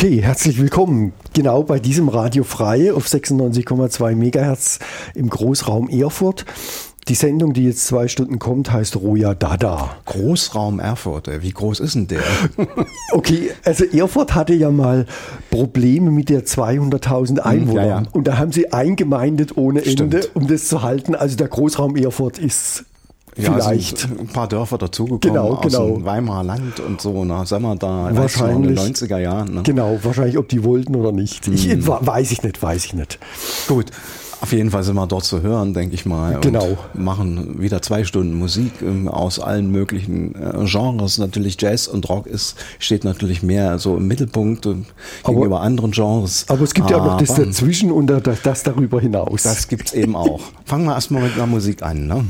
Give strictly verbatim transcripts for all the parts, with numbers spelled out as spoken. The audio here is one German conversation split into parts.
Okay, herzlich willkommen. Genau bei diesem Radio Frei auf sechsundneunzig Komma zwei Megahertz im Großraum Erfurt. Die Sendung, die jetzt zwei Stunden kommt, heißt Roja Dada. Großraum Erfurt, wie groß ist denn der? Okay, also Erfurt hatte ja mal Probleme mit der zweihunderttausend Einwohner. Ja, ja. Und da haben sie eingemeindet ohne Stimmt. Ende, um das zu halten. Also der Großraum Erfurt ist ja, vielleicht sind ein paar Dörfer dazugekommen genau, aus genau. dem Weimarer Land und so. Na, sagen wir da wahrscheinlich, in den neunziger Jahren. Ne? Genau, wahrscheinlich ob die wollten oder nicht. Hm. Ich, weiß ich nicht, weiß ich nicht. Gut. Auf jeden Fall sind wir dort zu hören, denke ich mal. Genau. Und machen wieder zwei Stunden Musik ähm, aus allen möglichen äh, Genres. Natürlich Jazz und Rock ist, steht natürlich mehr so im Mittelpunkt äh, gegenüber aber, anderen Genres. Aber es gibt ja auch noch das dazwischen und das, das darüber hinaus. Das gibt es eben auch. Fangen wir erstmal mit einer Musik an, ne?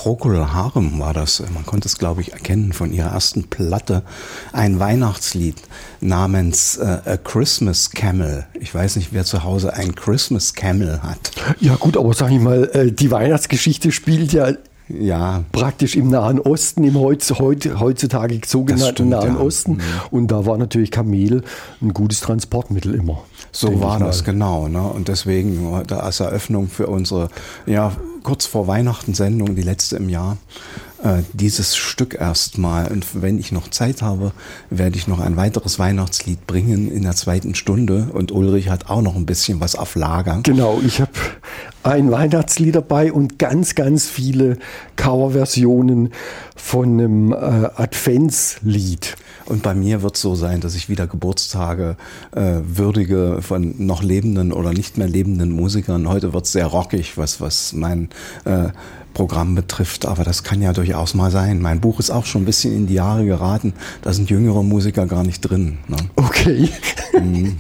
Procol Harum war das, man konnte es glaube ich erkennen von ihrer ersten Platte, ein Weihnachtslied namens äh, A Christmas Camel. Ich weiß nicht, wer zu Hause ein Christmas Camel hat. Ja gut, aber sag ich mal, äh, die Weihnachtsgeschichte spielt ja Ja. praktisch im Nahen Osten, im heutz, heut, heutzutage sogenannten stimmt, Nahen ja. Osten. Mhm. Und da war natürlich Kamel ein gutes Transportmittel immer. So war das, genau. Ne? Und deswegen als Eröffnung für unsere, ja, kurz vor Weihnachten Sendung, die letzte im Jahr, äh, dieses Stück erstmal. Und wenn ich noch Zeit habe, werde ich noch ein weiteres Weihnachtslied bringen in der zweiten Stunde. Und Ulrich hat auch noch ein bisschen was auf Lager. Genau, ich habe ein Weihnachtslied dabei und ganz, ganz viele Coverversionen von einem äh, Adventslied. Und bei mir wird es so sein, dass ich wieder Geburtstage äh, würdige von noch lebenden oder nicht mehr lebenden Musikern. Heute wird es sehr rockig, was, was mein äh, Programm betrifft, aber das kann ja durchaus mal sein. Mein Buch ist auch schon ein bisschen in die Jahre geraten. Da sind jüngere Musiker gar nicht drin. Ne? Okay. Mhm.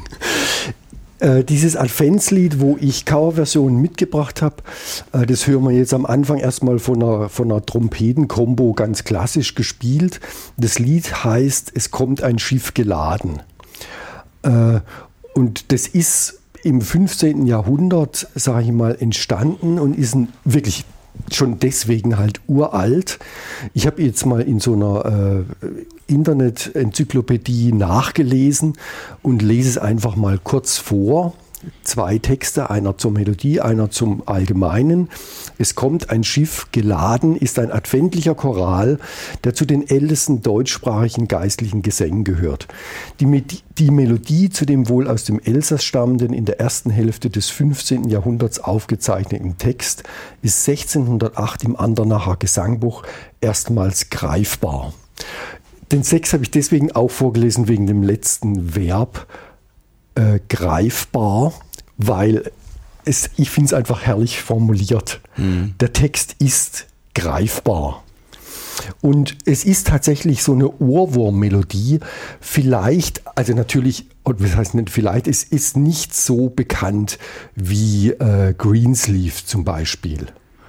Äh, dieses Adventslied, wo ich Coverversionen mitgebracht habe, äh, das hören wir jetzt am Anfang erstmal von einer, von einer Trompeten-Kombo ganz klassisch gespielt. Das Lied heißt Es kommt ein Schiff geladen. Äh, und das ist im fünfzehnten Jahrhundert, sage ich mal, entstanden und ist ein wirklich schon deswegen halt uralt. Ich habe jetzt mal in so einer äh, Internet-Enzyklopädie nachgelesen und lese es einfach mal kurz vor. Zwei Texte, einer zur Melodie, einer zum Allgemeinen. Es kommt ein Schiff geladen, ist ein adventlicher Choral, der zu den ältesten deutschsprachigen geistlichen Gesängen gehört. Die, Med- die Melodie zu dem wohl aus dem Elsass stammenden, in der ersten Hälfte des fünfzehnten Jahrhunderts aufgezeichneten Text ist sechzehnhundertacht im Andernacher Gesangbuch erstmals greifbar. Den Text habe ich deswegen auch vorgelesen wegen dem letzten Verb, Äh, greifbar, weil es, ich finde es einfach herrlich formuliert. Mhm. Der Text ist greifbar. Und es ist tatsächlich so eine Ohrwurmmelodie. Vielleicht, also natürlich, was heißt nicht vielleicht, es ist nicht so bekannt wie äh, Greensleeve zum Beispiel.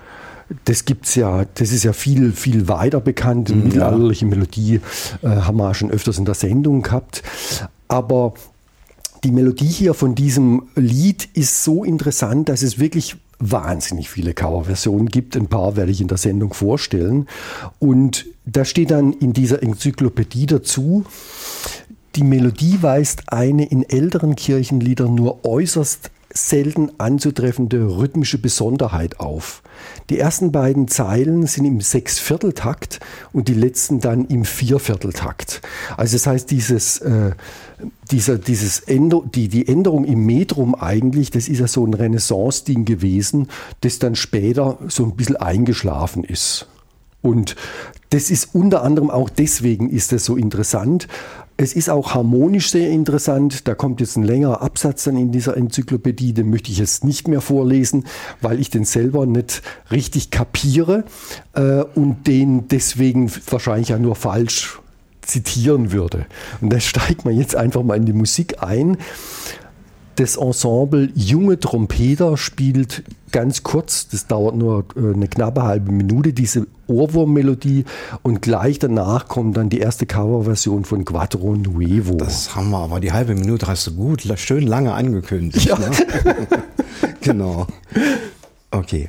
Das gibt's ja, das ist ja viel, viel weiter bekannt. Eine ja. mittelalterliche Melodie äh, haben wir schon öfters in der Sendung gehabt. Aber die Melodie hier von diesem Lied ist so interessant, dass es wirklich wahnsinnig viele Coverversionen gibt. Ein paar werde ich in der Sendung vorstellen. Und da steht dann in dieser Enzyklopädie dazu, die Melodie weist eine in älteren Kirchenliedern nur äußerst selten anzutreffende rhythmische Besonderheit auf. Die ersten beiden Zeilen sind im Sechsvierteltakt und die letzten dann im Viervierteltakt. Also das heißt, dieses, äh, dieser, dieses Änder- die, die Änderung im Metrum eigentlich, das ist ja so ein Renaissance-Ding gewesen, das dann später so ein bisschen eingeschlafen ist. Und das ist unter anderem auch deswegen ist das so interessant. Es ist auch harmonisch sehr interessant. Da kommt jetzt ein längerer Absatz dann in dieser Enzyklopädie, den möchte ich jetzt nicht mehr vorlesen, weil ich den selber nicht richtig kapiere äh, und den deswegen wahrscheinlich ja nur falsch zitieren würde. Und da steigt man jetzt einfach mal in die Musik ein. Das Ensemble Junge Trompeter spielt ganz kurz, das dauert nur eine knappe halbe Minute, diese Ohrwurmmelodie und gleich danach kommt dann die erste Coverversion von Quattro Nuevo. Das haben wir, aber die halbe Minute hast du gut, schön lange angekündigt. Ja. Ne? Genau. Okay.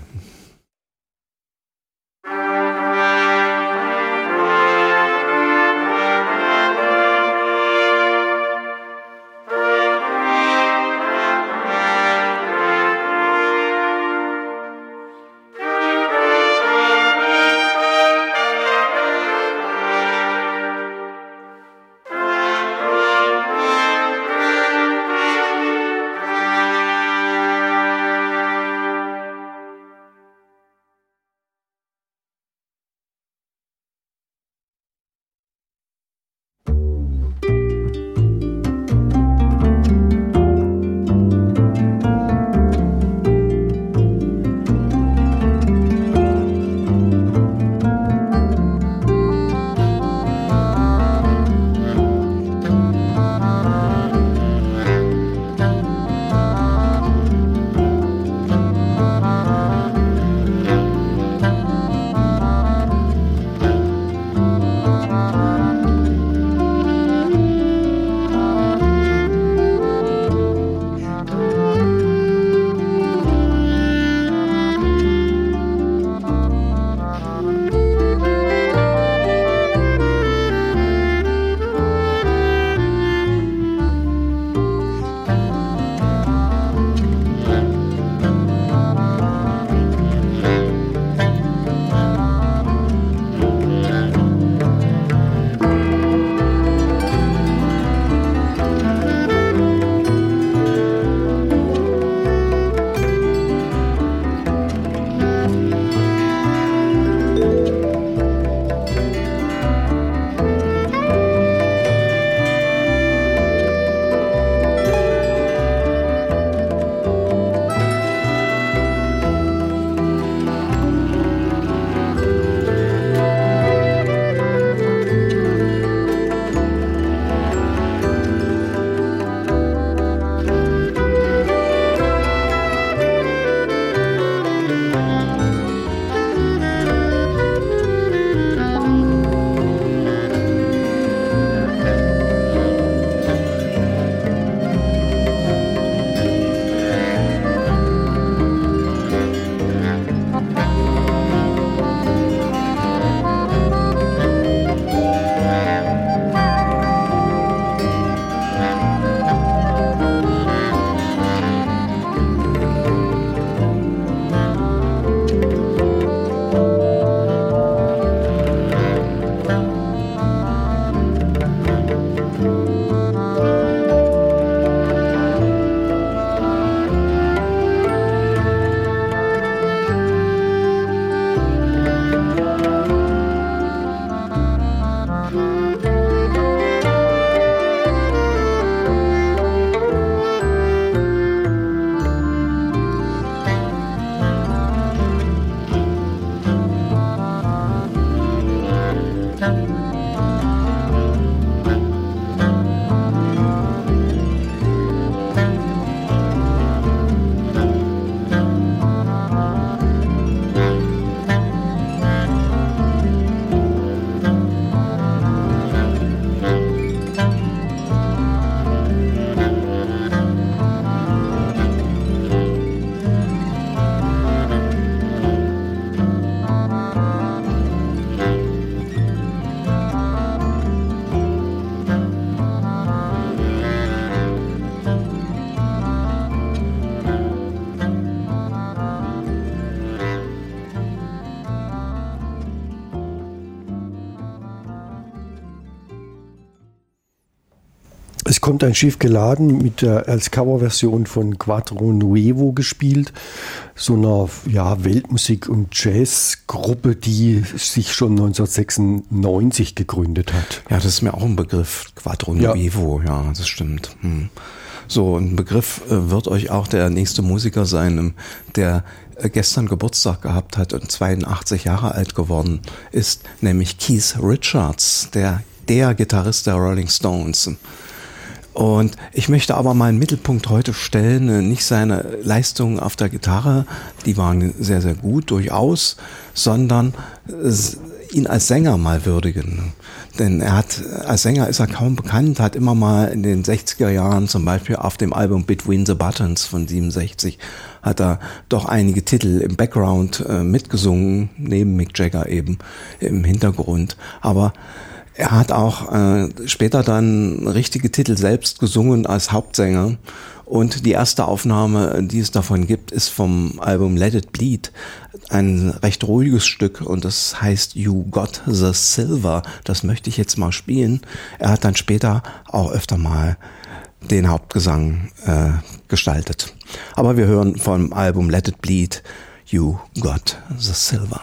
Es kommt ein Schiff geladen, mit der, als Coverversion von Quattro Nuevo gespielt, so einer ja, Weltmusik- und Jazzgruppe, die sich schon neunzehnhundertsechsundneunzig gegründet hat. Ja, das ist mir auch ein Begriff, Quattro Nuevo, ja, ja das stimmt. Hm. So, ein Begriff äh, wird euch auch der nächste Musiker sein, der äh, gestern Geburtstag gehabt hat und zweiundachtzig Jahre alt geworden ist, nämlich Keith Richards, der, der Gitarrist der Rolling Stones. Und ich möchte aber mal einen Mittelpunkt heute stellen, nicht seine Leistungen auf der Gitarre, die waren sehr, sehr gut, durchaus, sondern ihn als Sänger mal würdigen. Denn er hat, als Sänger ist er kaum bekannt, hat immer mal in den sechziger Jahren, zum Beispiel auf dem Album Between the Buttons von siebenundsechzig, hat er doch einige Titel im Background äh, mitgesungen, neben Mick Jagger eben im Hintergrund. Aber er hat auch äh, später dann richtige Titel selbst gesungen als Hauptsänger. Und die erste Aufnahme, die es davon gibt, ist vom Album Let It Bleed. Ein recht ruhiges Stück und das heißt You Got the Silver. Das möchte ich jetzt mal spielen. Er hat dann später auch öfter mal den Hauptgesang äh, gestaltet. Aber wir hören vom Album Let It Bleed You Got the Silver.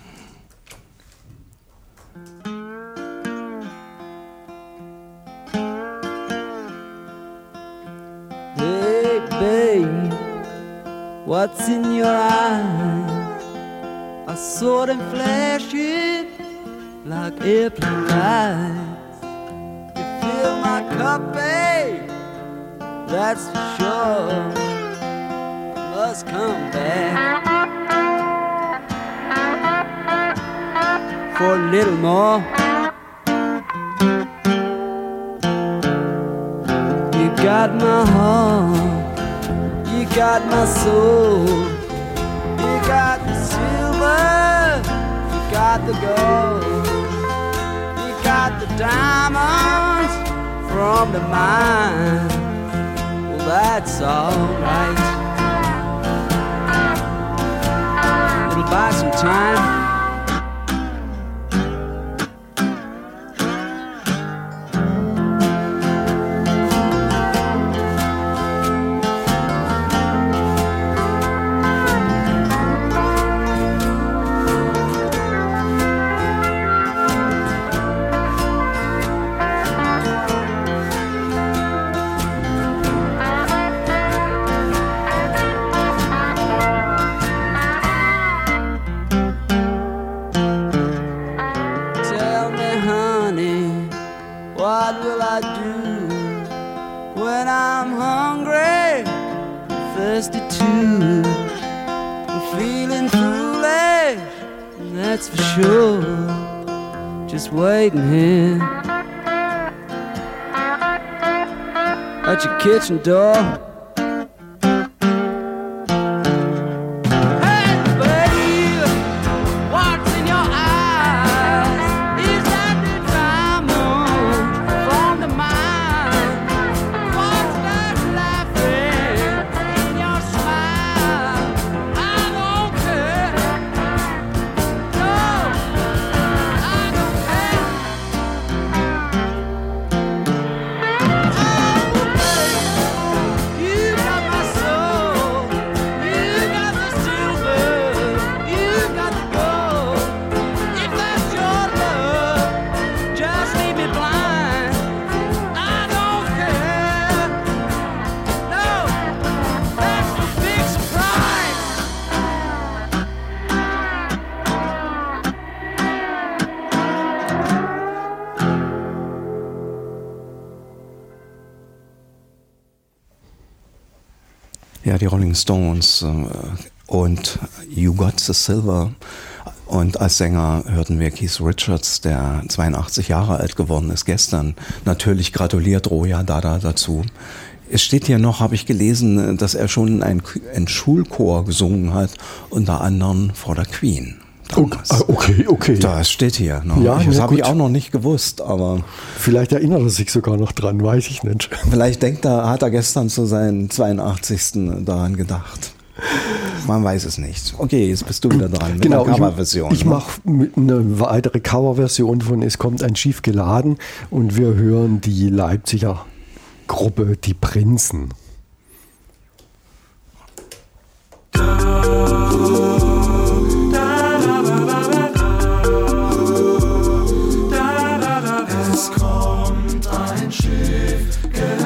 Hey babe, what's in your eyes? I saw them flashing like airplane lights. You fill my cup, babe, that's for sure. Must come back for a little more. You got my heart, you got my soul, you got the silver, you got the gold, you got the diamonds from the mine. Well, that's alright. It'll buy some time. That's for sure. Just waiting here at your kitchen door. Ja, die Rolling Stones äh, und You Got the Silver. Und als Sänger hörten wir Keith Richards, der zweiundachtzig Jahre alt geworden ist gestern. Natürlich gratuliert Roja Dada dazu. Es steht hier noch, habe ich gelesen, dass er schon ein, ein Schulchor gesungen hat, unter anderem vor der Queen. Damals. Okay, okay. Das steht hier. Ne? Ja, das habe gut. ich auch noch nicht gewusst, aber vielleicht erinnert er sich sogar noch dran, weiß ich nicht. Vielleicht denkt er, hat er gestern zu seinem zweiundachtzigsten daran gedacht. Man weiß es nicht. Okay, jetzt bist du wieder dran mit genau, der Coverversion. Ich, ich ne? mache eine weitere Coverversion von Es kommt ein Schiff geladen und wir hören die Leipziger Gruppe Die Prinzen. Es kommt ein Schiff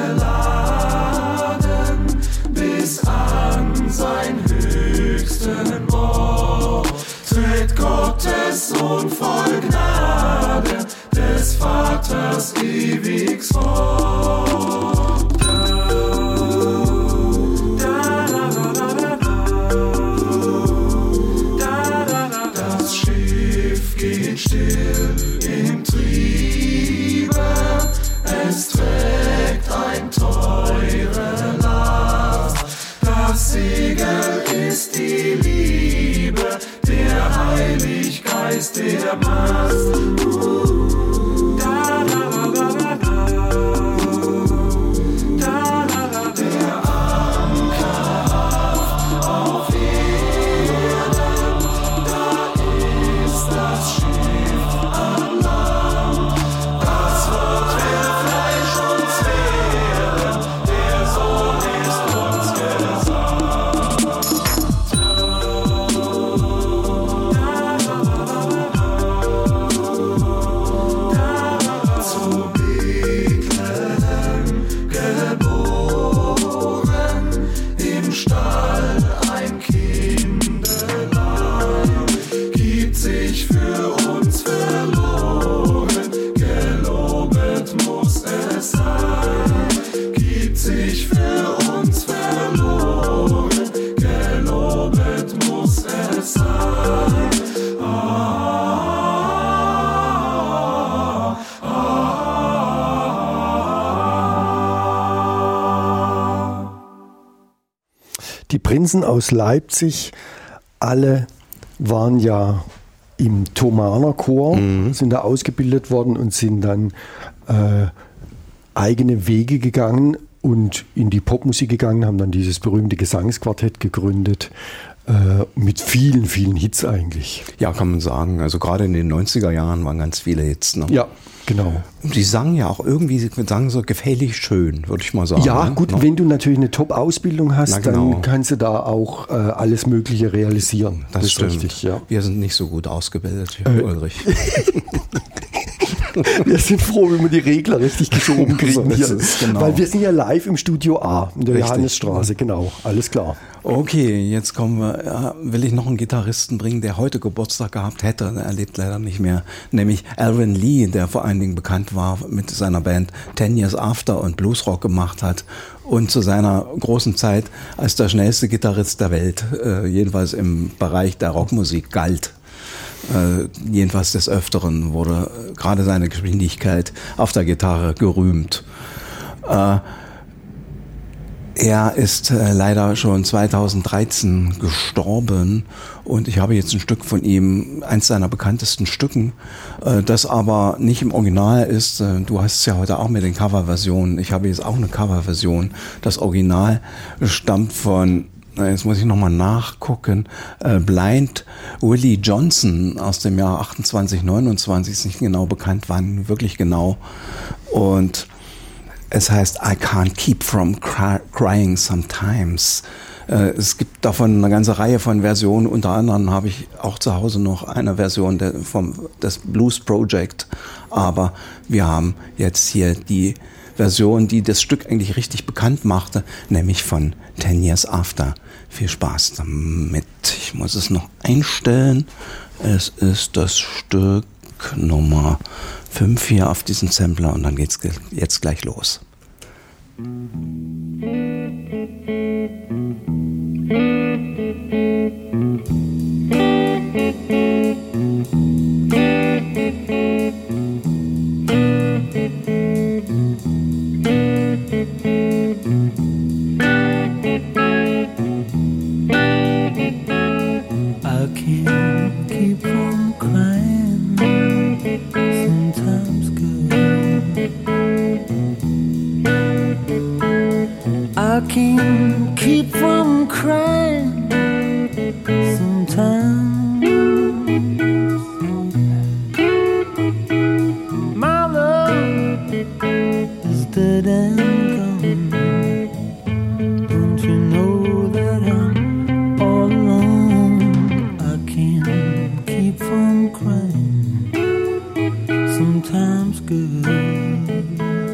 geladen bis an sein höchsten Ort. Tritt Gottes Sohn voll Gnade des Vaters ewig fort. Das Schiff geht still im Triebe, es trägt ein teure Last. Das Segel ist die Liebe, der Heiliggeist, der Mast. Uh, da, da, da, da, da. Da, da, da, der Anker auf Erden, da ist das Schiff an Land. Das Wort will Fleisch uns werden, der Sohn ist uns gesandt. Zu Bethlehem geboren, im Stall ein Kindelein, gibt sich für uns verloren, gelobet muss es sein. Gibt sich für uns verloren, gelobet muss es sein. Ah, ah, ah. Die Prinzen aus Leipzig, alle waren ja im Thomaner Chor, Mhm. sind da ausgebildet worden und sind dann äh, eigene Wege gegangen und in die Popmusik gegangen, haben dann dieses berühmte Gesangsquartett gegründet, äh, mit vielen, vielen Hits eigentlich. Ja, kann man sagen. Also gerade in den neunziger Jahren waren ganz viele Hits. Ne? Ja, genau. Die sangen ja auch irgendwie, sie sagen so gefällig schön, würde ich mal sagen. Ja, ne? gut, No? wenn du natürlich eine Top-Ausbildung hast, Na, genau. dann kannst du da auch äh, alles Mögliche realisieren. Das, ist stimmt. richtig, ja. Wir sind nicht so gut ausgebildet, Äh, Ulrich. Wir sind froh, wenn wir die Regler richtig geschoben kriegen So ist hier. es, genau. Weil wir sind ja live im Studio A, in der Richtig. Johannesstraße, genau, alles klar. Okay, jetzt kommen wir, ja, will ich noch einen Gitarristen bringen, der heute Geburtstag gehabt hätte, er lebt leider nicht mehr, nämlich Alvin Lee, der vor allen Dingen bekannt war mit seiner Band Ten Years After und Bluesrock gemacht hat und zu seiner großen Zeit als der schnellste Gitarrist der Welt, äh, jedenfalls im Bereich der Rockmusik, galt. Äh, jedenfalls des Öfteren wurde äh, gerade seine Geschwindigkeit auf der Gitarre gerühmt. Äh, Er ist äh, leider schon zweitausenddreizehn gestorben und ich habe jetzt ein Stück von ihm, eins seiner bekanntesten Stücken, äh, das aber nicht im Original ist. Äh, du hast es ja heute auch mit den Coverversionen. Ich habe jetzt auch eine Coverversion. Das Original stammt von, na, jetzt muss ich nochmal nachgucken, äh, Blind Willie Johnson aus dem Jahr achtundzwanzig neunundzwanzig, ist nicht genau bekannt, wann wirklich genau. Und es heißt I can't keep from cry- crying sometimes. Äh, es gibt davon eine ganze Reihe von Versionen. Unter anderem habe ich auch zu Hause noch eine Version der, vom, des Blues Project. Aber wir haben jetzt hier die Version, die das Stück eigentlich richtig bekannt machte, nämlich von Ten Years After. Viel Spaß damit. Ich muss es noch einstellen. Es ist das Stück Nummer fünf hier auf diesem Sampler und dann geht's ge- jetzt gleich los. I can't keep from crying. Sometimes good. sometimes good.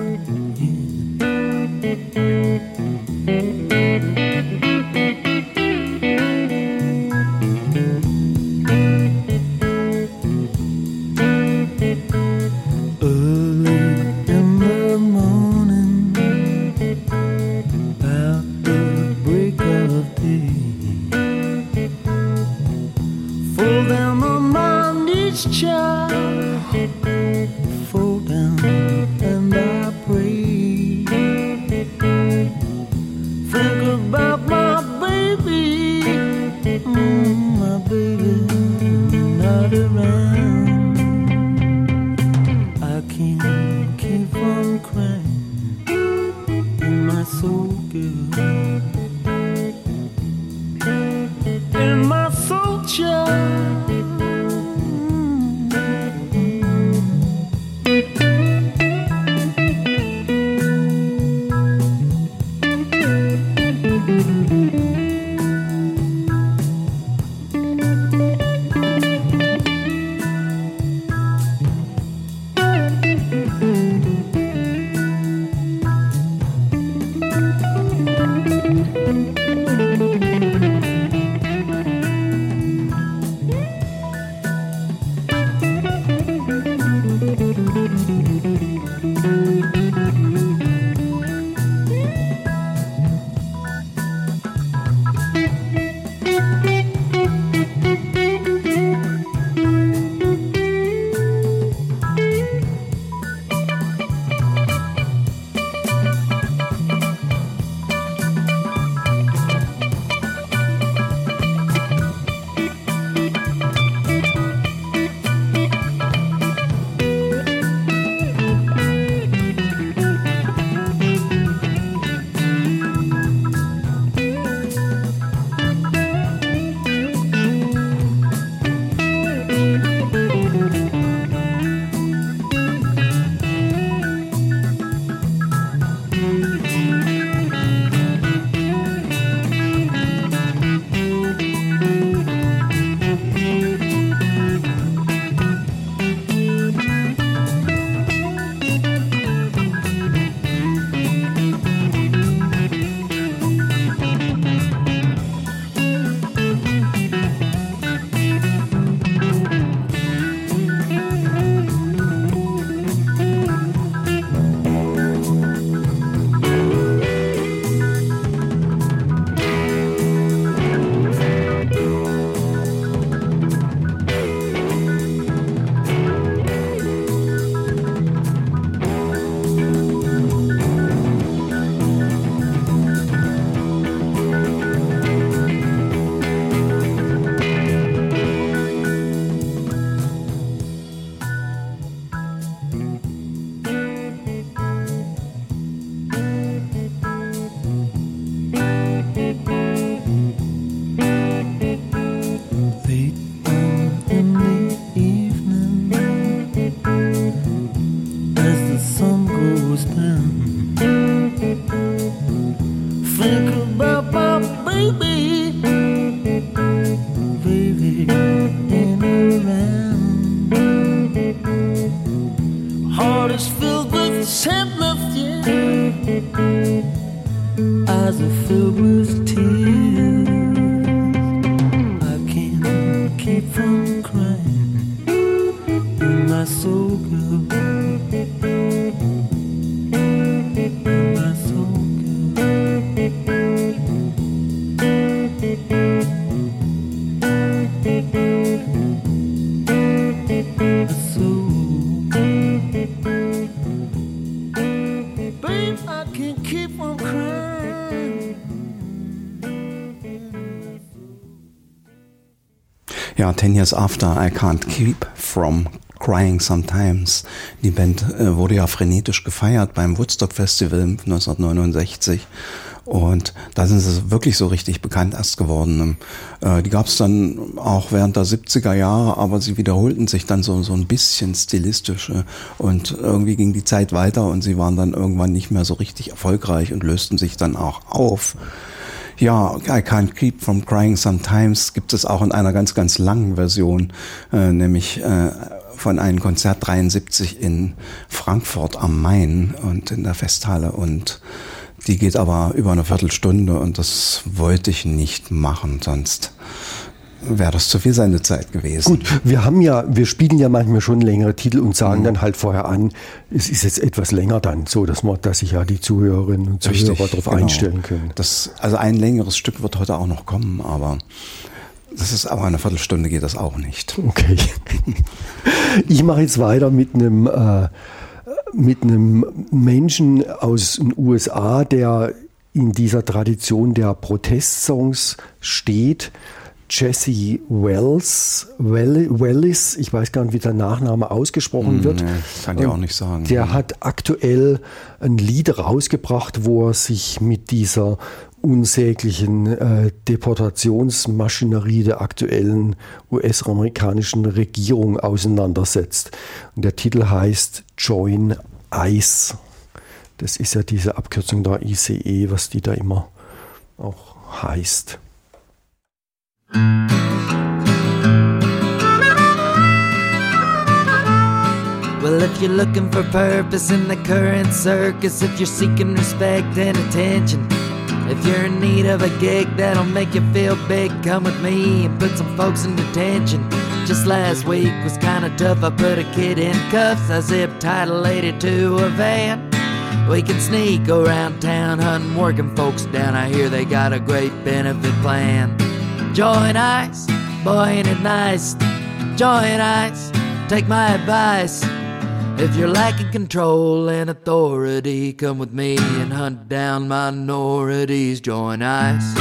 Eyes are filled with tears. I can't keep from crying. Am I so good? Am I so good? So babe, I can't keep from crying. Ja, Ten Years After, I Can't Keep From Crying Sometimes. Die Band äh, wurde ja frenetisch gefeiert beim Woodstock Festival neunzehnhundertneunundsechzig. Und da sind sie wirklich so richtig bekannt erst geworden. Äh, die gab es dann auch während der siebziger Jahre, aber sie wiederholten sich dann so, so ein bisschen stilistisch. Und irgendwie ging die Zeit weiter und sie waren dann irgendwann nicht mehr so richtig erfolgreich und lösten sich dann auch auf. Ja, I Can't Keep From Crying Sometimes gibt es auch in einer ganz, ganz langen Version, äh, nämlich äh, von einem Konzert dreiundsiebzig in Frankfurt am Main und in der Festhalle, und die geht aber über eine Viertelstunde und das wollte ich nicht machen, sonst wäre das zu viel Sendezeit gewesen. Gut, wir haben ja, wir spielen ja manchmal schon längere Titel und sagen mhm. dann halt vorher an, es ist jetzt etwas länger dann, so dass man, dass sich ja die Zuhörerinnen und Zuhörer Richtig, darauf genau. einstellen können. Das, also ein längeres Stück wird heute auch noch kommen, aber das ist aber eine Viertelstunde geht das auch nicht. Okay. Ich mache jetzt weiter mit einem äh, mit einem Menschen aus den U S A, der in dieser Tradition der Protestsongs steht. Jesse Wells, Wellis, ich weiß gar nicht, wie der Nachname ausgesprochen wird. Nee, kann ich auch nicht sagen. Der hat aktuell ein Lied rausgebracht, wo er sich mit dieser unsäglichen äh, Deportationsmaschinerie der aktuellen U S-amerikanischen Regierung auseinandersetzt. Und der Titel heißt Join ICE. Das ist ja diese Abkürzung der I C E, was die da immer auch heißt. Well, if you're looking for purpose in the current circus, if you're seeking respect and attention, if you're in need of a gig that'll make you feel big, come with me and put some folks in detention. Just last week was kinda tough, I put a kid in cuffs, I zip-tied a lady to a van. We can sneak around town hunting working folks down, I hear they got a great benefit plan. Join ICE, boy ain't it nice. Join ICE, take my advice. If you're lacking control and authority, come with me and hunt down minorities. Join ICE.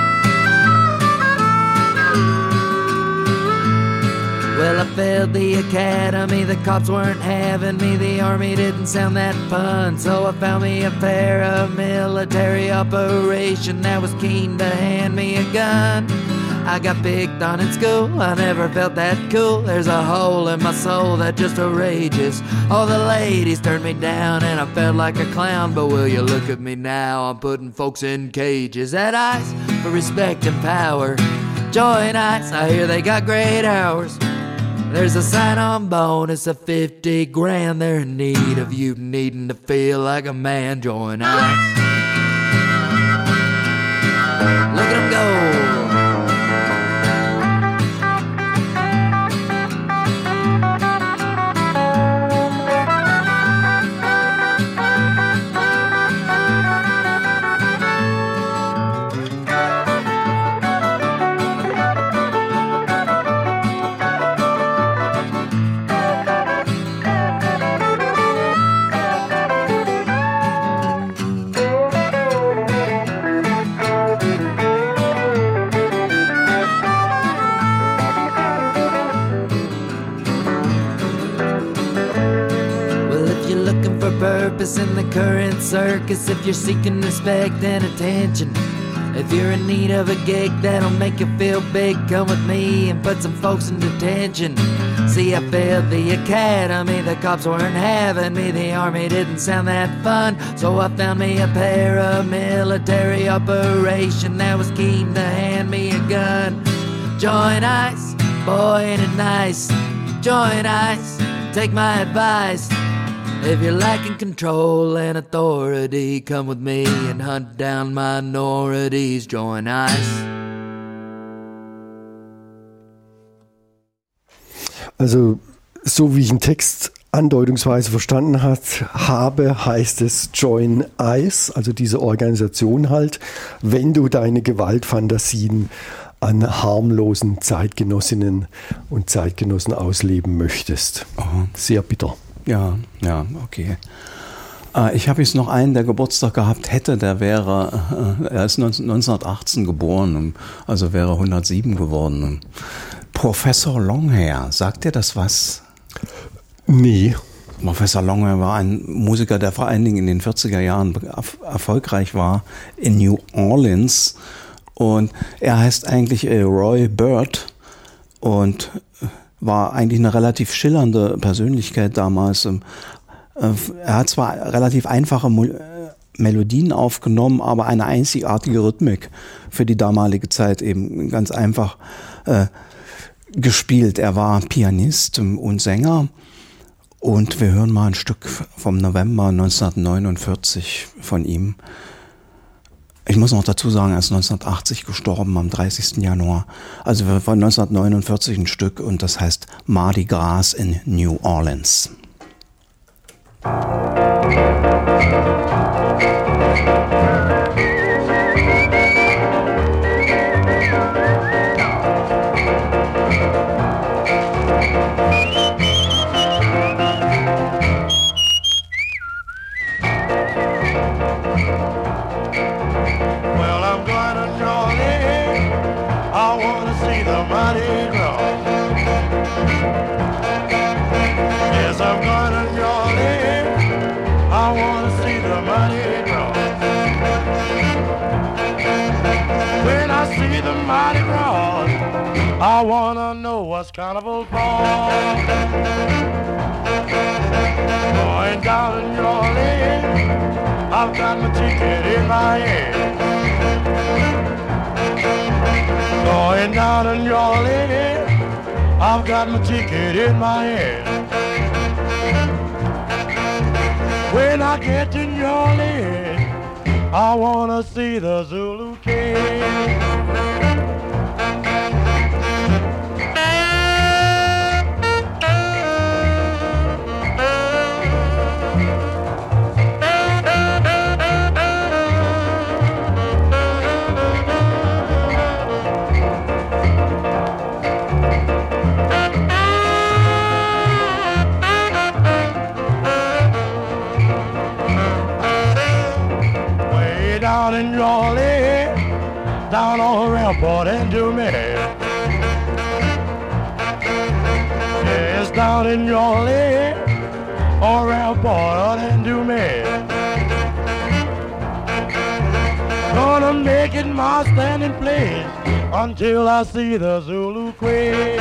Well, I failed the academy, the cops weren't having me, the army didn't sound that fun, so I found me a paramilitary operation that was keen to hand me a gun. I got picked on in school, I never felt that cool. There's a hole in my soul that just rages. All the ladies turned me down and I felt like a clown. But will you look at me now, I'm putting folks in cages. At ICE for respect and power. Join ICE, I hear they got great hours. There's a sign-on bonus of fifty grand. They're in need of you needing to feel like a man. Join ICE. Look at them go. In the current circus, if you're seeking respect and attention, if you're in need of a gig that'll make you feel big, come with me and put some folks in detention. See, I failed the academy, the cops weren't having me, the army didn't sound that fun, so I found me a paramilitary operation that was keen to hand me a gun. Join ICE, boy ain't it nice. Join ICE, take my advice. If you're lacking control and authority, come with me and hunt down minorities. Join ICE. Also, so wie ich den Text andeutungsweise verstanden hat, habe, heißt es Join ICE, also diese Organisation halt, wenn du deine Gewaltfantasien an harmlosen Zeitgenossinnen und Zeitgenossen ausleben möchtest. Aha. Sehr bitter. Ja, ja, okay. Äh, ich habe jetzt noch einen, der Geburtstag gehabt hätte, der wäre, äh, er ist neunzehnhundertachtzehn geboren, also wäre hundertsieben geworden. Professor Longhair, sagt dir das was? Nee. Professor Longhair war ein Musiker, der vor allen Dingen in den vierziger Jahren erfolgreich war in New Orleans. Und er heißt eigentlich äh, Roy Bird und war eigentlich eine relativ schillernde Persönlichkeit damals. Er hat zwar relativ einfache Melodien aufgenommen, aber eine einzigartige Rhythmik für die damalige Zeit, eben ganz einfach gespielt. Er war Pianist und Sänger. Und wir hören mal ein Stück vom November neunzehnhundertneunundvierzig von ihm. Ich muss noch dazu sagen, er ist neunzehnhundertachtzig gestorben, am dreißigsten Januar. Also von neunzehnhundertneunundvierzig ein Stück und das heißt Mardi Gras in New Orleans. I wanna know what's carnival for. Going down in New Orleans, I've got my ticket in my hand. Going down in New Orleans, I've got my ticket in my hand. When I get to New Orleans, I wanna see the Zulu King. Down in New Orleans, down on Rampart and Dumas. Yes, down in New Orleans, on Rampart and Dumas. Gonna make it my standing place until I see the Zulu Queen.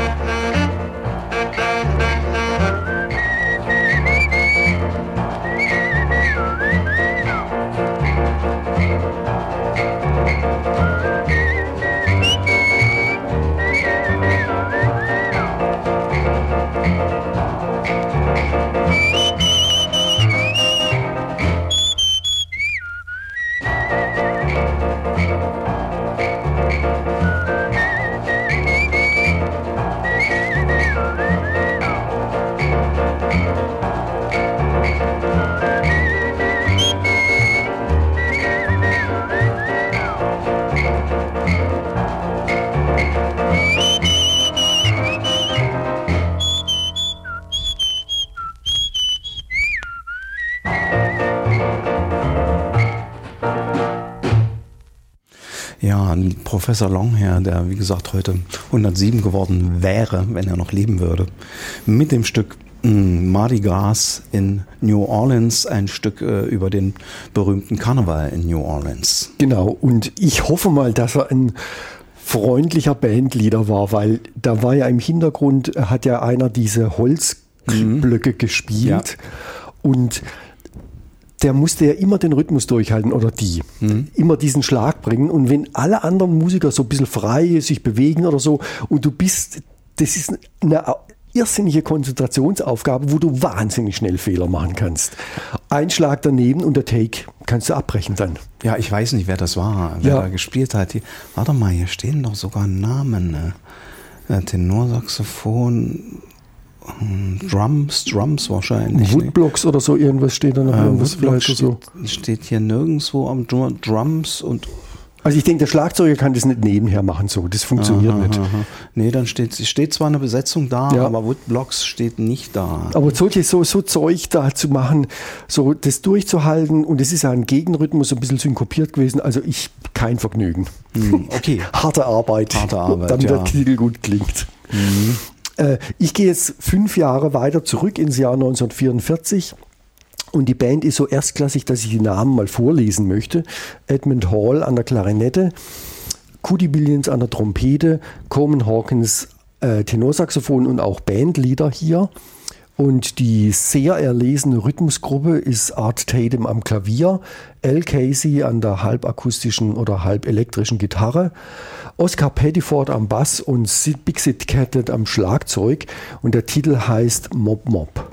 Ja, Professor Longhair, der wie gesagt heute hundertsieben geworden wäre, wenn er noch leben würde, mit dem Stück Mardi Gras in New Orleans, ein Stück äh, über den berühmten Karneval in New Orleans. Genau, und ich hoffe mal, dass er ein freundlicher Bandleader war, weil da war ja im Hintergrund, hat ja einer diese Holzblöcke mhm. gespielt ja. und der musste ja immer den Rhythmus durchhalten oder die, mhm. immer diesen Schlag bringen und wenn alle anderen Musiker so ein bisschen frei sich bewegen oder so und du bist, das ist eine irrsinnige Konzentrationsaufgabe, wo du wahnsinnig schnell Fehler machen kannst. Ein Schlag daneben und der Take kannst du abbrechen dann. Ja, ich weiß nicht, wer das war, wer ja. da gespielt hat. Hier, warte mal, hier stehen doch sogar Namen. Ne? Tenorsaxophon, Drums, Drums wahrscheinlich. Woodblocks oder so, irgendwas steht da noch. Äh, irgendwas vielleicht steht, so. steht hier nirgendwo am Drums und. Also ich denke, der Schlagzeuger kann das nicht nebenher machen, so. Das funktioniert aha, nicht. Aha. Nee, dann steht, steht zwar eine Besetzung da, ja. aber Woodblocks steht nicht da. Aber solche, so, so Zeug da zu machen, so das durchzuhalten und es ist ja ein Gegenrhythmus so ein bisschen synkopiert gewesen, also ich, kein Vergnügen. Hm, okay. Harte Arbeit. Harte Arbeit, damit ja. der Titel gut klingt. Mhm. Äh, ich gehe jetzt fünf Jahre weiter zurück ins Jahr neunzehnhundertvierundvierzig. Und die Band ist so erstklassig, dass ich die Namen mal vorlesen möchte. Edmund Hall an der Klarinette, Cootie Billions an der Trompete, Coleman Hawkins äh, Tenorsaxophon und auch Bandleader hier. Und die sehr erlesene Rhythmusgruppe ist Art Tatum am Klavier, Al Casey an der halbakustischen oder halbelektrischen Gitarre, Oscar Pettiford am Bass und Sid, Big Sid Catlett am Schlagzeug. Und der Titel heißt Mob Mob.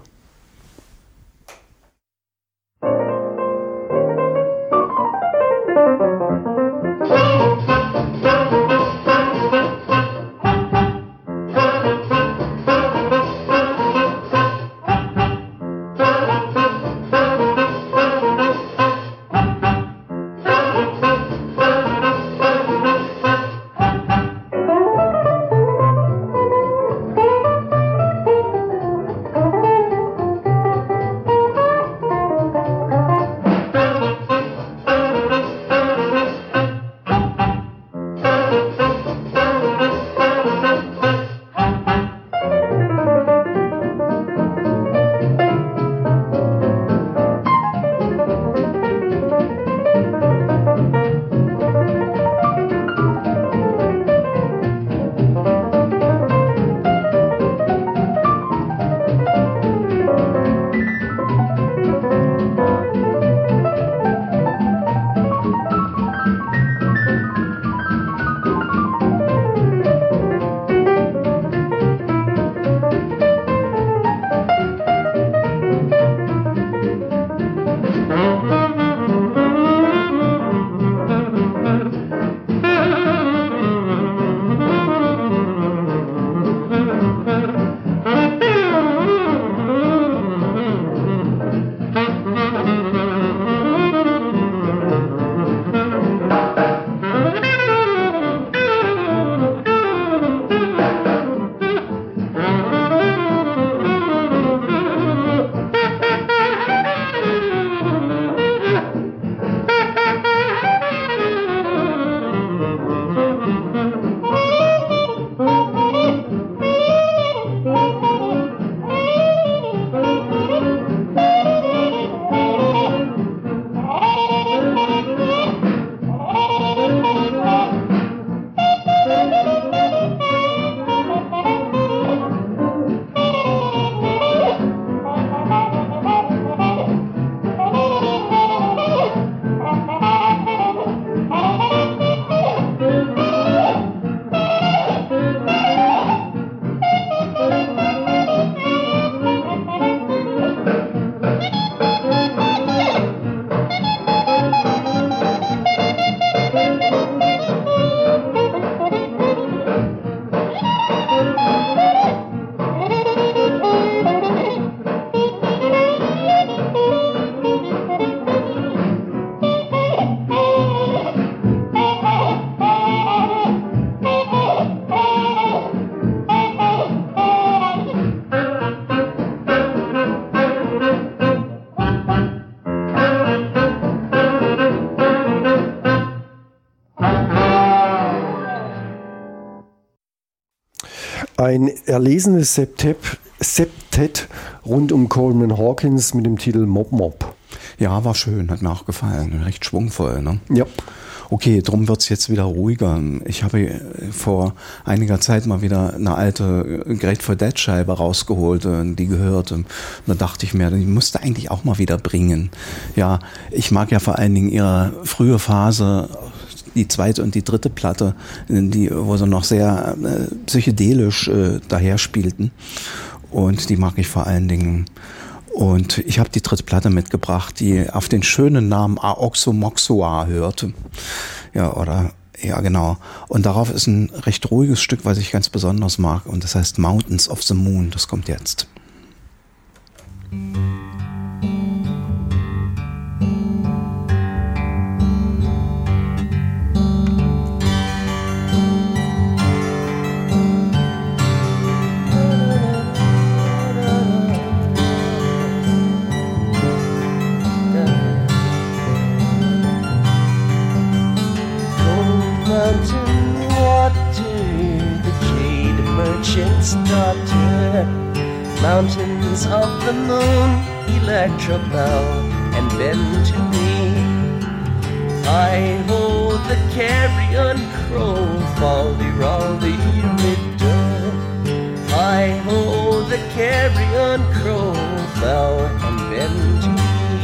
Ein erlesenes Septett, Septett rund um Coleman Hawkins mit dem Titel Mob Mob. Ja, war schön, hat mir auch gefallen. Recht schwungvoll, ne? Ja. Okay, drum wird's jetzt wieder ruhiger. Ich habe vor einiger Zeit mal wieder eine alte Grateful Dead Scheibe rausgeholt und die gehört. Und da dachte ich mir, die musste eigentlich auch mal wieder bringen. Ja, ich mag ja vor allen Dingen ihre frühe Phase, die zweite und die dritte Platte, die, wo sie noch sehr äh, psychedelisch äh, daherspielten. Und die mag ich vor allen Dingen. Und ich habe die dritte Platte mitgebracht, die auf den schönen Namen Aoxomoxoa hörte. Ja, oder, ja genau. Und darauf ist ein recht ruhiges Stück, was ich ganz besonders mag. Und das heißt Mountains of the Moon. Das kommt jetzt. Daughter, mountains of the moon, Electra bow and bend to me. I hold the carrion crow, Faldy Raldy Riddle. Hi-ho, the carrion crow bow and bend to me.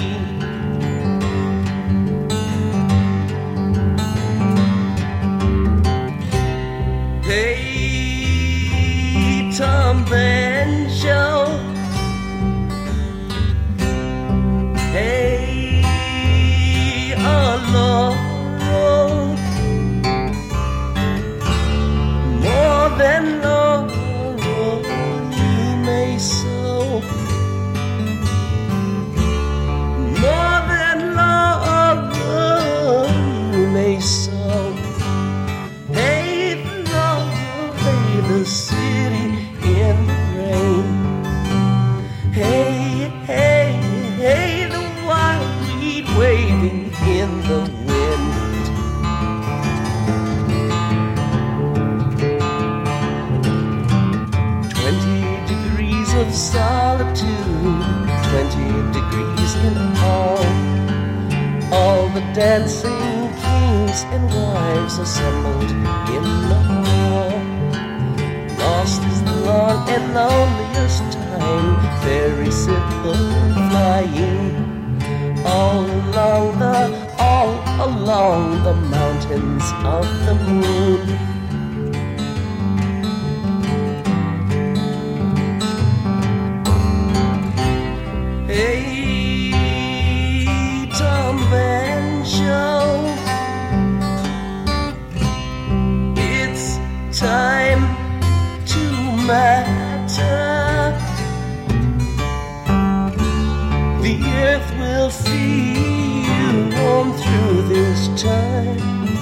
Hey, Tom Banjo. Hey, Aloro. More than laurel you may sow. More than laurel you may sow. Hey, the laurel, hey, the city in the rain. Hey, hey, hey, the wild weed waving in the wind. Twenty degrees of solitude, twenty degrees in all. All the dancing kings and wives assembled in the hall. Lost is the long and loneliest time, very simple flying. All along the, all along the mountains of the moon. Hey, Tom Banjo, it's time to matter. The earth will see you on through this time.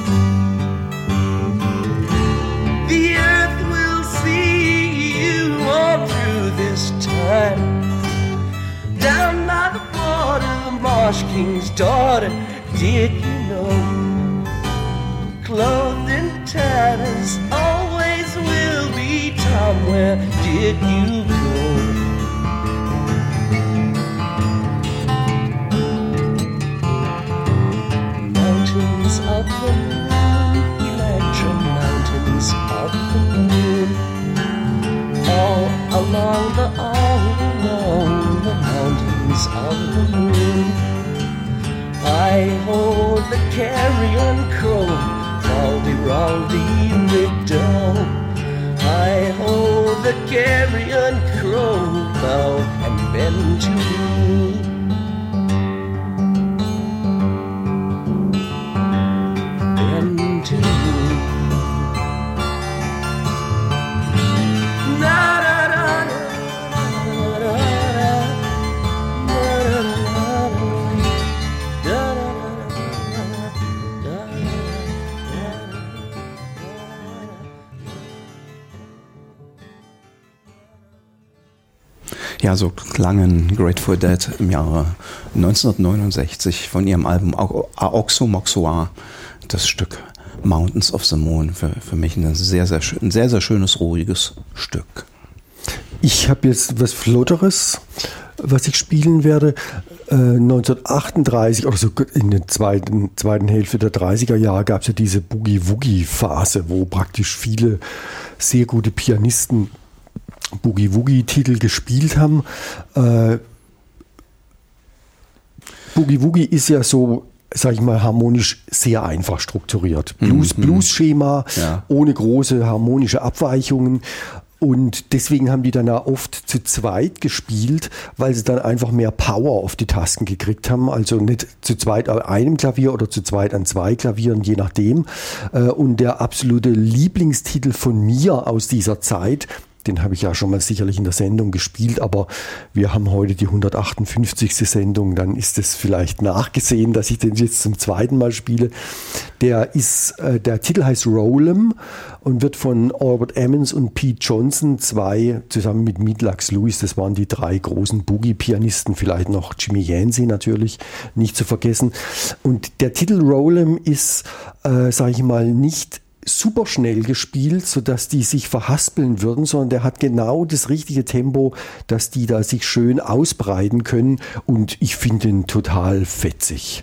The earth will see you on through this time. Down by the border, the Marsh King's daughter, did you know? Clothed in tatters, always will be Tom, where did you go? Mountains of the moon, Electra, mountains of the moon. All along the, all along the mountains of the moon. Hi-ho, the carrion crow, Roldy-roldy riddle. Hi-ho, the carrion crow, bow and bend to me. Bend to me. Na-da-da-da. Ja, so klangen Grateful Dead im Jahre neunzehnhundertneunundsechzig von ihrem Album Aoxomoxoa, das Stück Mountains of the Moon. Für, für mich ein sehr, sehr, ein sehr, sehr schönes, ruhiges Stück. Ich habe jetzt was Flotteres, was ich spielen werde. Äh, neunzehnhundertachtunddreißig, oder so in der zweiten, zweiten Hälfte der dreißiger Jahre gab es ja diese Boogie-Woogie-Phase, wo praktisch viele sehr gute Pianisten Boogie-Woogie-Titel gespielt haben. Äh, Boogie-Woogie ist ja so, sag ich mal, harmonisch sehr einfach strukturiert. Blues, mhm. Blues-Schema, ja. Ohne große harmonische Abweichungen. Und deswegen haben die dann auch oft zu zweit gespielt, weil sie dann einfach mehr Power auf die Tasten gekriegt haben. Also nicht zu zweit an einem Klavier oder zu zweit an zwei Klavieren, je nachdem. Und der absolute Lieblingstitel von mir aus dieser Zeit, den habe ich ja schon mal sicherlich in der Sendung gespielt, aber wir haben heute die hundertachtundfünfzigste Sendung, dann ist es vielleicht nachgesehen, dass ich den jetzt zum zweiten Mal spiele. Der ist, äh, der Titel heißt Roll'em und wird von Albert Emmons und Pete Johnson, zwei zusammen mit Meat Lux Lewis, das waren die drei großen Boogie-Pianisten, vielleicht noch Jimmy Yancey natürlich, nicht zu vergessen. Und der Titel Roll'em ist, äh, sage ich mal, nicht super schnell gespielt, sodass die sich verhaspeln würden, sondern der hat genau das richtige Tempo, dass die da sich schön ausbreiten können, und ich finde ihn total fetzig.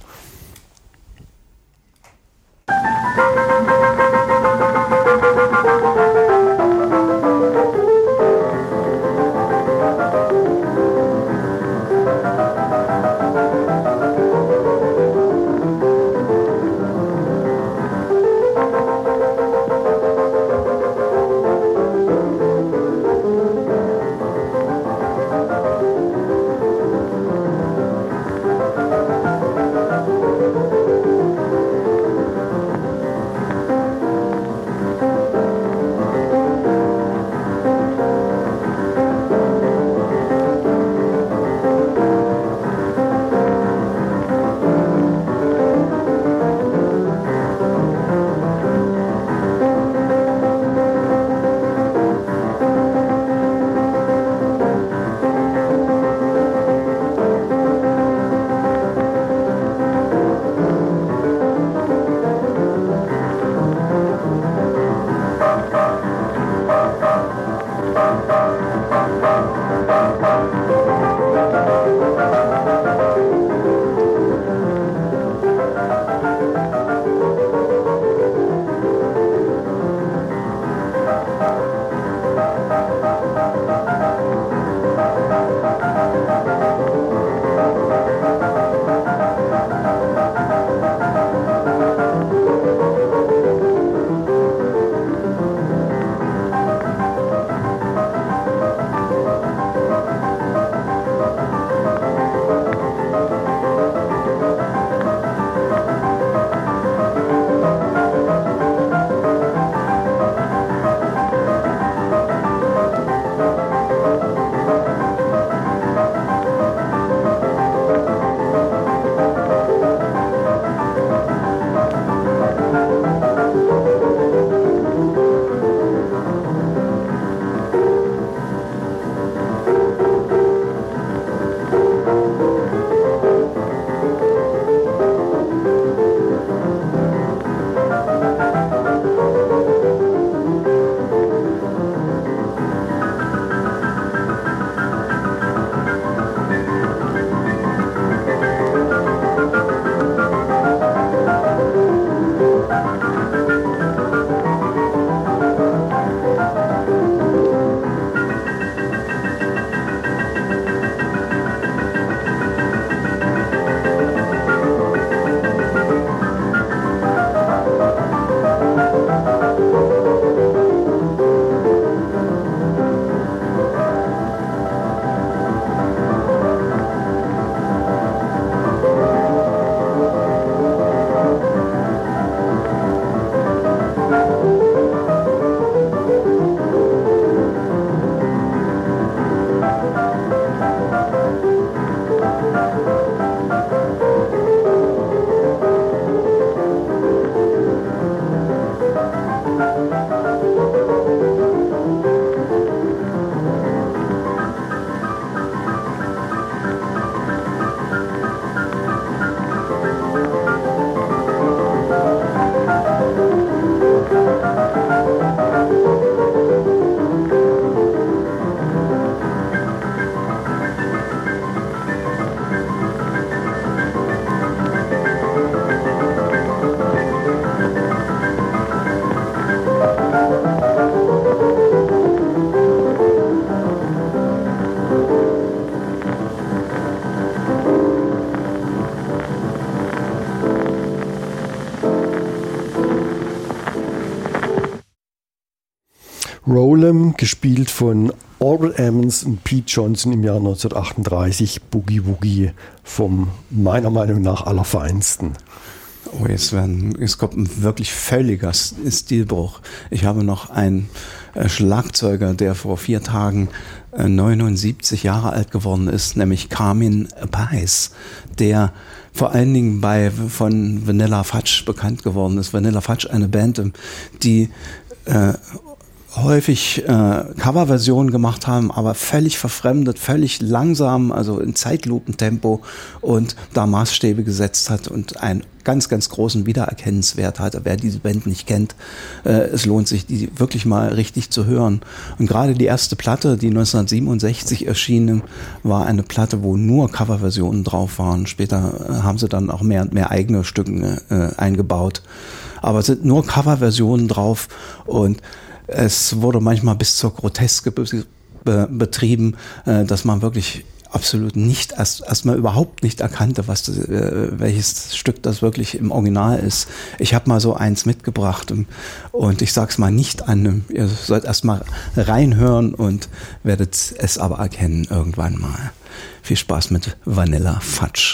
Rollem, gespielt von Oral Emmons und Pete Johnson im Jahr neunzehnhundertachtunddreißig, Boogie Woogie vom meiner Meinung nach allerfeinsten. Oh, jetzt, werden, jetzt kommt ein wirklich völliger Stilbruch. Ich habe noch einen äh, Schlagzeuger, der vor vier Tagen äh, neunundsiebzig Jahre alt geworden ist, nämlich Carmine Appice, der vor allen Dingen bei von Vanilla Fudge bekannt geworden ist. Vanilla Fudge, eine Band, die äh, häufig äh, Coverversionen gemacht haben, aber völlig verfremdet, völlig langsam, also in Zeitlupentempo und da Maßstäbe gesetzt hat und einen ganz, ganz großen Wiedererkennenswert hat. Wer diese Band nicht kennt, äh, es lohnt sich, die wirklich mal richtig zu hören. Und gerade die erste Platte, die neunzehnhundertsiebenundsechzig erschienen, war eine Platte, wo nur Coverversionen drauf waren. Später äh, haben sie dann auch mehr und mehr eigene Stücke äh, eingebaut. Aber es sind nur Coverversionen drauf und es wurde manchmal bis zur Groteske be- be- betrieben, äh, dass man wirklich absolut nicht, erst erstmal überhaupt nicht erkannte, was das, äh, welches Stück das wirklich im Original ist. Ich habe mal so eins mitgebracht und, und ich sag's mal nicht an, ihr sollt erstmal reinhören und werdet es aber erkennen irgendwann mal. Viel Spaß mit Vanilla Fudge.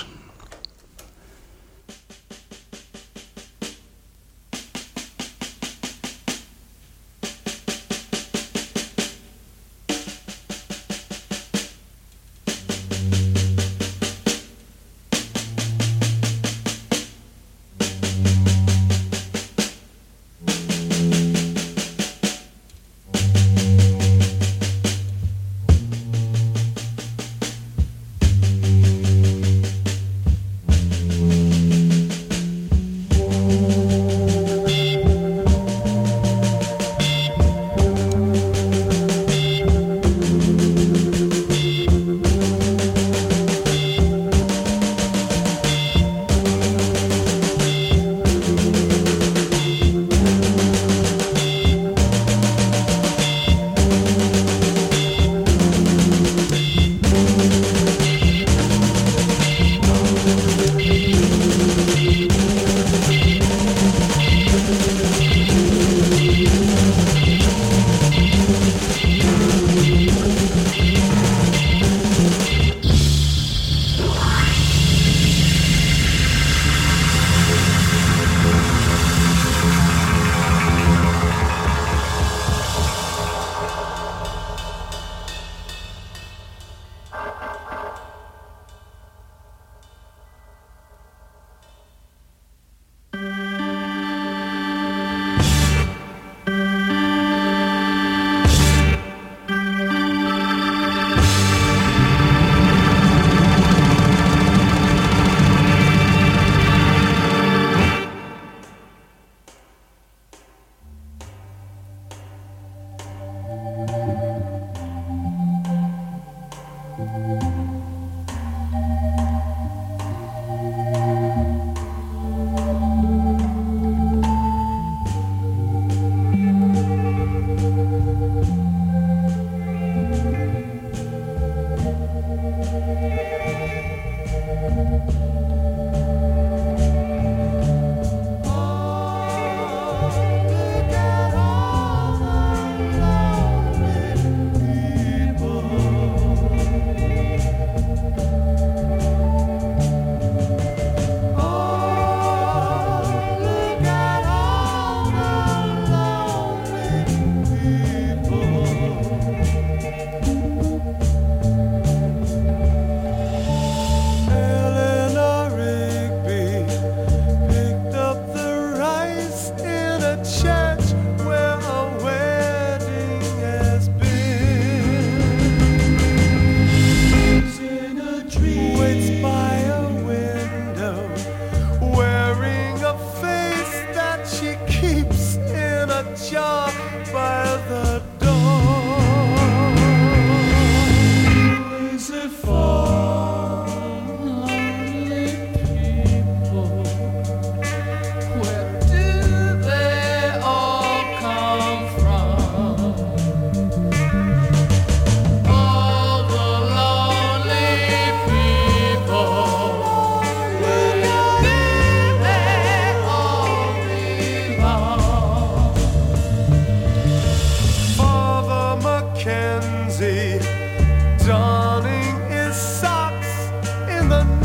the